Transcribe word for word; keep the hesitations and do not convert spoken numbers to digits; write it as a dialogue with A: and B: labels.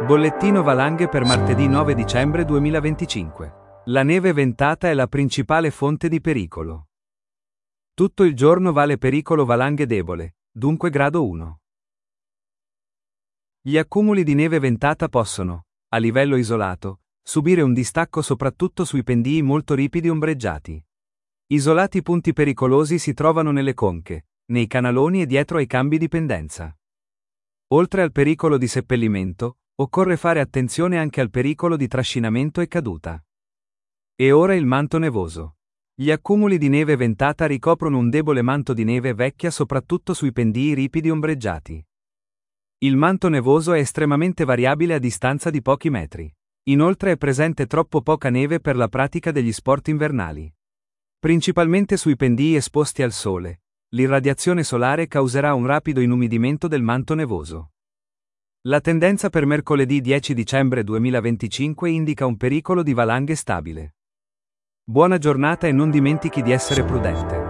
A: Bollettino valanghe per martedì nove dicembre duemilaventicinque. La neve ventata è la principale fonte di pericolo. Tutto il giorno vale pericolo valanghe debole, dunque grado uno. Gli accumuli di neve ventata possono, a livello isolato, subire un distacco soprattutto sui pendii molto ripidi ombreggiati. Isolati punti pericolosi si trovano nelle conche, nei canaloni e dietro ai cambi di pendenza. Oltre al pericolo di seppellimento, occorre fare attenzione anche al pericolo di trascinamento e caduta. E ora il manto nevoso. Gli accumuli di neve ventata ricoprono un debole manto di neve vecchia soprattutto sui pendii ripidi ombreggiati. Il manto nevoso è estremamente variabile a distanza di pochi metri. Inoltre è presente troppo poca neve per la pratica degli sport invernali. Principalmente sui pendii esposti al sole, l'irradiazione solare causerà un rapido inumidimento del manto nevoso. La tendenza per mercoledì dieci dicembre duemilaventicinque indica un pericolo di valanghe stabile. Buona giornata e non dimentichi di essere prudente.